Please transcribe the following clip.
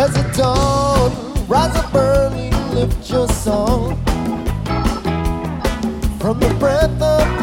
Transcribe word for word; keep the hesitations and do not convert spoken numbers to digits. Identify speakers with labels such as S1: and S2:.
S1: As the dawn, rise up early, lift your song from the breath of